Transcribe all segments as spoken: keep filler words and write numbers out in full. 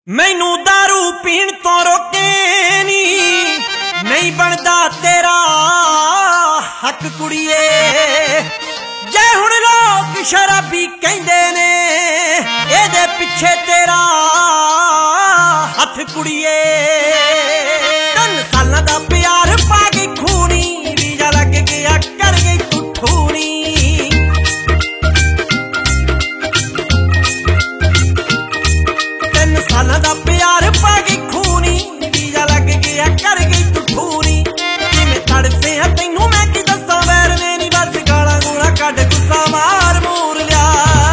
मैनू दारू पीण तो रोके नी, नहीं बनदा तेरा हक कुड़िए। जे हुण लोग शराबी कहंदे ने, एदे पिछे तेरा हथ कुड़िए। तीन सालां दा प्यार पा गई खूनी, वीजा लग गया कर गई तू ठूनी। तीन सालां दा प्यार पा गई खूनी, वीजा लग गया कर गई तू ठूनी। किवें तड़फे आ तैनू मैं की दस्सां, वैर ने नी बस गालां गूलां कढ गुस्सा मार मूर लिया।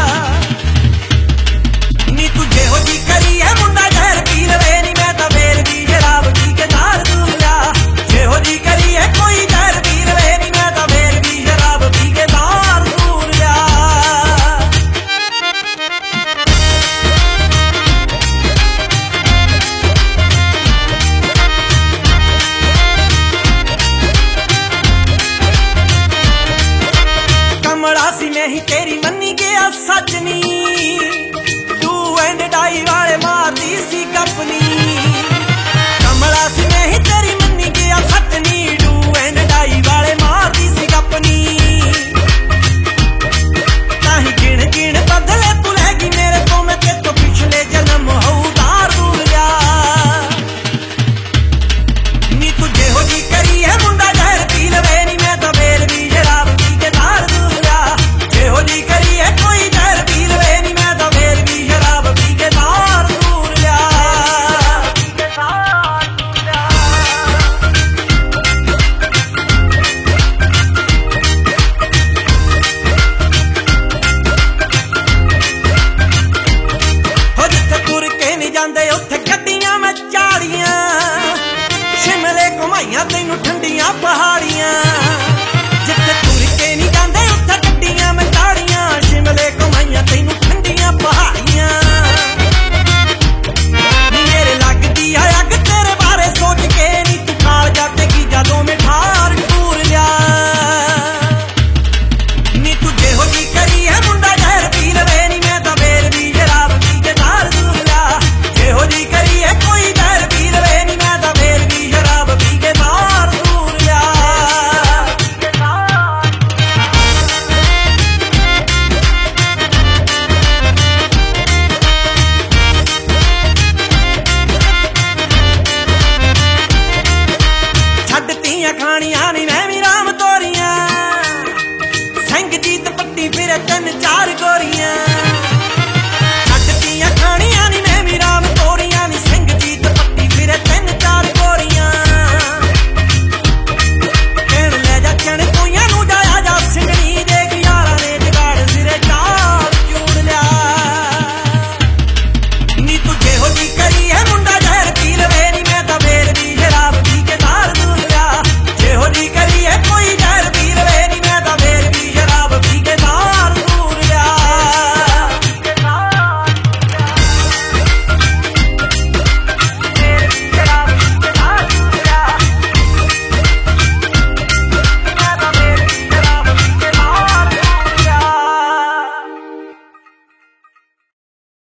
नी तू जेहो जी करी है मुंडा जहर पी लवे, नी मैं तां वेर दी शराब पी के तार दूर लिया। जेहो जी करी है कोई जहर पी लवे, नी मैं तां वेर दी शराब पी के तार दूर लिया। कमला सी मैं ही तेरी मन्नी गया सजनी, डू एंड डाई वाले मारदी सी कपनी। कमला सी मैं ही तेरी मन्नी गया सजनी, डू एंड डाई वाले मारदी सी कपनी। ताही गिण गिण बदले तू लहगी मेरे तो, मैं ते तो पिछले जन्म हौदार दूर लिया। नी तू जेहो जी करी है मुंडा जहर पी लवे, नी मैं तो वेर दी शराब पी के तार दूर लिया। जेहो जी करी है कोई जहर पी लवे, नी मैं तो वेर दी शराब पी के तार दूर लिया। हो जिथे तुर के नहीं जांदे उत्थे